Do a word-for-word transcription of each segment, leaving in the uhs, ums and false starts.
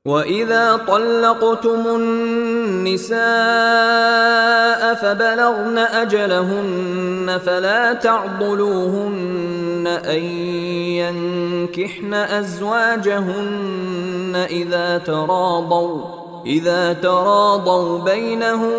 وَإِذَا طَلَّقْتُمُ النِّسَاءَ فَبَلَغْنَ أَجَلَهُنَّ فَلَا تَعْضُلُوهُنَّ أَن يَنكِحْنَ أَزْوَاجَهُنَّ إِذَا تَرَاضَوْا إِذَا تَرَاضَوْا بَيْنَهُم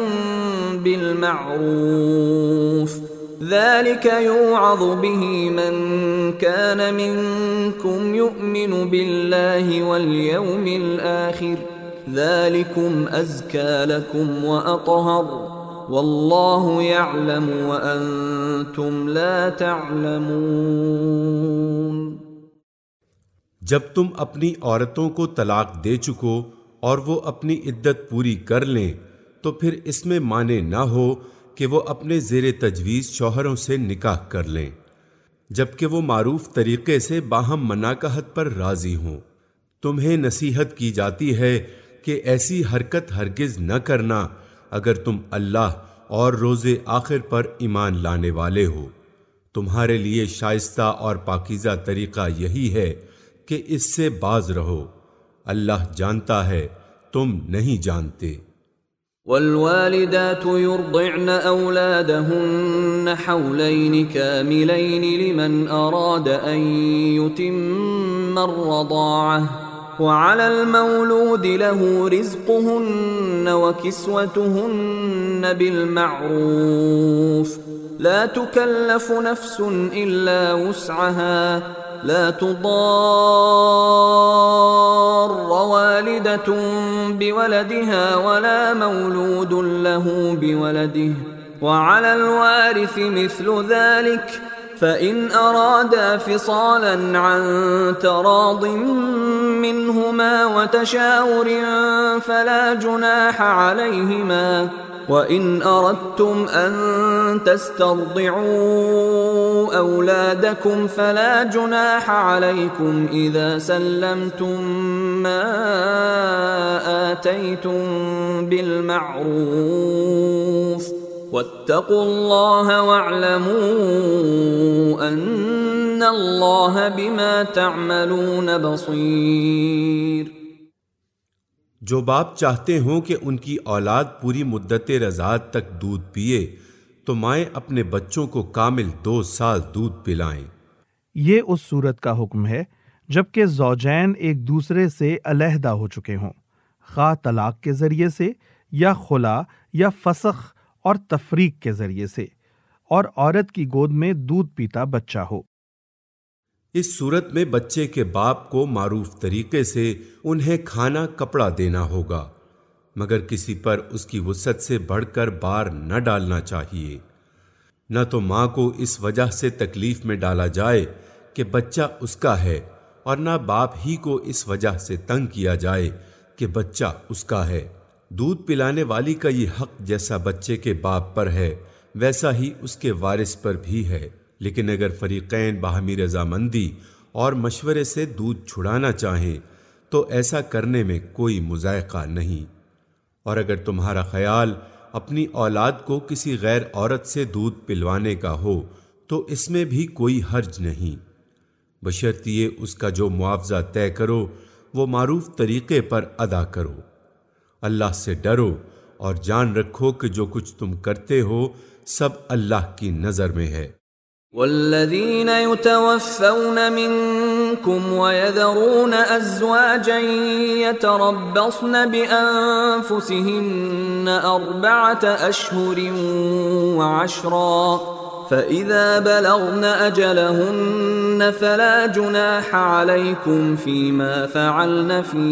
بِالْمَعْرُوفِ ذَلِكَ يُوعَظُ بِهِ مَن كَانَ مِنكُمْ يُؤْمِنُ بِاللَّهِ وَالْيَوْمِ الْآخِرِ ذَلِكُمْ أَزْكَى لَكُمْ وَأَطْهَرُ وَاللَّهُ يَعْلَمُ وَأَنْتُمْ لَا تَعْلَمُونَ। जब तुम अपनी औरतों को तलाक दे चुको और वो अपनी इद्दत पूरी कर लें तो फिर इसमें माने ना हो कि वो अपने ज़ेरे तजवीज़ शौहरों से निकाह कर लें, जबकि वो मारूफ तरीके से बाहम मनाकहत पर राजी हों। तुम्हें नसीहत की जाती है कि ऐसी हरकत हरगिज न करना अगर तुम अल्लाह और रोज़े आखिर पर ईमान लाने वाले हो। तुम्हारे लिए शाइस्ता और पाकीज़ा तरीका यही है कि इससे बाज रहो। अल्लाह जानता है, तुम नहीं जानते। والوالدات يرضعن أولادهن حولين كاملين لمن أراد أن يتم الرضاعة وعلى المولود له رزقهن وكسوتهن بالمعروف لا تكلف نفس إلا وسعها لا تضار والدة بولدها ولا مولود له بولده وعلى الوارث مثل ذلك فإن أرادا فصالا عن تراض منهما وتشاور فلا جناح عليهما وإن أردتم أن تسترضعوا أولادكم فلا جناح عليكم إذا سلمتم ما آتيتم بالمعروف واتقوا الله واعلموا أن الله بما تعملون بصير। जो बाप चाहते हों कि उनकी औलाद पूरी मुद्दत रज़ात तक दूध पिए तो माएं अपने बच्चों को कामिल दो साल दूध पिलाएं। ये उस सूरत का हुक्म है जबकि ज़ौजैन एक दूसरे से अलहदा हो चुके हों, खा तलाक के जरिए से या खुला या फसख और तफरीक के जरिए से, और औरत की गोद में दूध पीता बच्चा हो। इस सूरत में बच्चे के बाप को मारूफ तरीके से उन्हें खाना कपड़ा देना होगा, मगर किसी पर उसकी वुसअत से बढ़कर बार न डालना चाहिए। न तो माँ को इस वजह से तकलीफ में डाला जाए कि बच्चा उसका है, और न बाप ही को इस वजह से तंग किया जाए कि बच्चा उसका है। दूध पिलाने वाली का ये हक जैसा बच्चे के बाप पर है वैसा ही उसके वारिस पर भी है, लेकिन अगर फरीक़ैन बाहमी रज़ामंदी और मशवरे से दूध छुड़ाना चाहें तो ऐसा करने में कोई मुज़ायक़ा नहीं। और अगर तुम्हारा ख्याल अपनी औलाद को किसी गैर औरत से दूध पिलवाने का हो तो इसमें भी कोई हर्ज नहीं, बशर्तिए उसका जो मुआवजा तय करो वो मारूफ तरीके पर अदा करो। अल्लाह से डरो और जान रखो कि जो कुछ तुम करते हो सब अल्लाह की नज़र में है। वल्लज़ीन युतवफ़्फ़ौन मिनकुम वयज़रून अज़वाजन यतरब्बस्न बिअन्फुसिहिन्न अर्बअत अशहुरिन वअशरा फ़इज़ा बलग़न अजलहुन्न फ़ला जुनाह अलैकुम फ़ीमा फ़अल्न फ़ी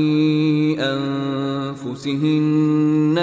अन्फुसिहिन्न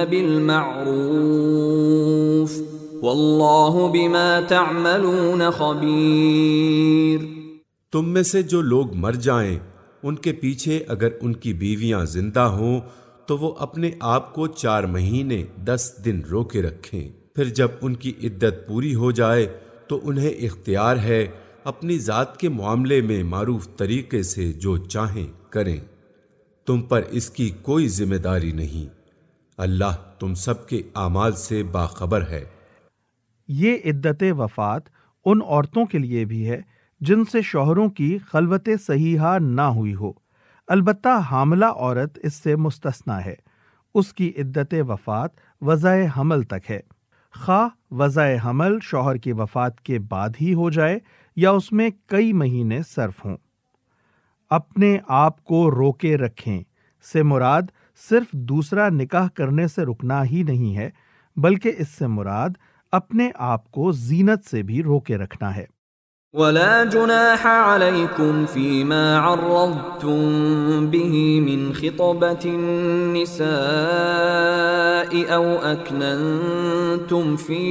बिलमअरूफ़ वल्लाहु बिमा तअमलून खबीर। तुम में से जो लोग मर जाएं, उनके पीछे अगर उनकी बीवियां जिंदा हों तो वो अपने आप को चार महीने दस दिन रोके रखें। फिर जब उनकी इद्दत पूरी हो जाए तो उन्हें इख्तियार है अपनी जात के मामले में मारूफ तरीके से जो चाहें करें। तुम पर इसकी कोई जिम्मेदारी नहीं। अल्लाह तुम सबके आमाल से बाखबर है। ये इद्दत वफ़ात उन औरतों के लिए भी है जिनसे शौहरों की खलवत सहीहा ना हुई हो, अलबत्ता हामला औरत इससे मुस्तस्ना है। उसकी इद्दत वफ़ात वज़ाए हमल तक है। खा वज़ाए हमल शौहर की वफ़ात के बाद ही हो जाए या उसमें कई महीने सर्फ हों। अपने आप को रोके रखें से मुराद सिर्फ दूसरा निकाह करने से रुकना ही नहीं है, बल्कि इससे मुराद अपने आप को जीनत से भी रोके रखना है। वला जुनाह अलैकुम फीमा अर्रद्तुम बिही मिन खितबतिन निसाई औ अकनंतुम फी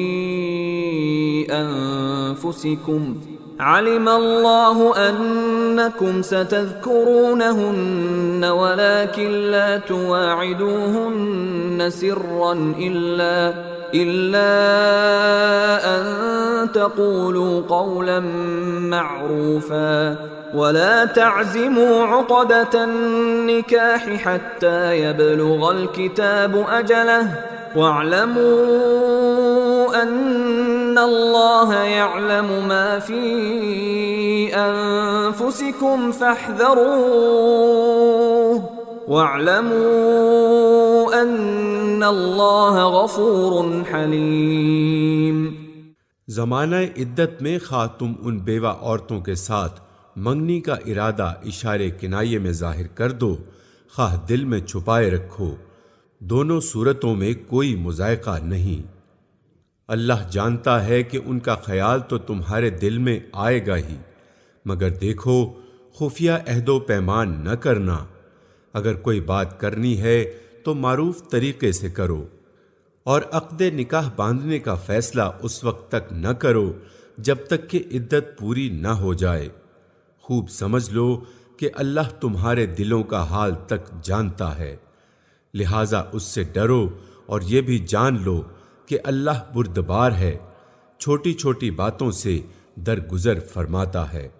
अनफुसिकुम अलिमल्लाहु अन्नकुम सतज़कुरूनहुन्न वलाकिन ला तुवाइदूहुन्न सिर्रन इल्ला इल्ला अन तक़ूलू क़ौलन मअरूफा वला तअज़िमू उक़दतन निकाह हत्ता यबलुगल किताबु अजलह वअलमू अन्नल्लाह यअलमु मा फ़ी अनफुसिकुम फ़ाहज़रूह वअलमू अन्नल्लाह गफ़ूरुन हलीम। ज़माना इद्दत में खा तुम उन बेवा औरतों के साथ मंगनी का इरादा इशारे किनाये में जाहिर कर दो, खा दिल में छुपाए रखो, दोनों सूरतों में कोई मुज़ायका नहीं। अल्लाह जानता है कि उनका ख्याल तो तुम्हारे दिल में आएगा ही, मगर देखो खुफिया अहदो पैमान न करना। अगर कोई बात करनी है तो मारूफ तरीके से करो, और अक़्दे निकाह बांधने का फैसला उस वक्त तक न करो जब तक कि इद्दत पूरी न हो जाए। खूब समझ लो कि अल्लाह तुम्हारे दिलों का हाल तक जानता है, लिहाजा उससे डरो और ये भी जान लो कि अल्लाह बुर्दबार है, छोटी छोटी बातों से दरगुजर फरमाता है।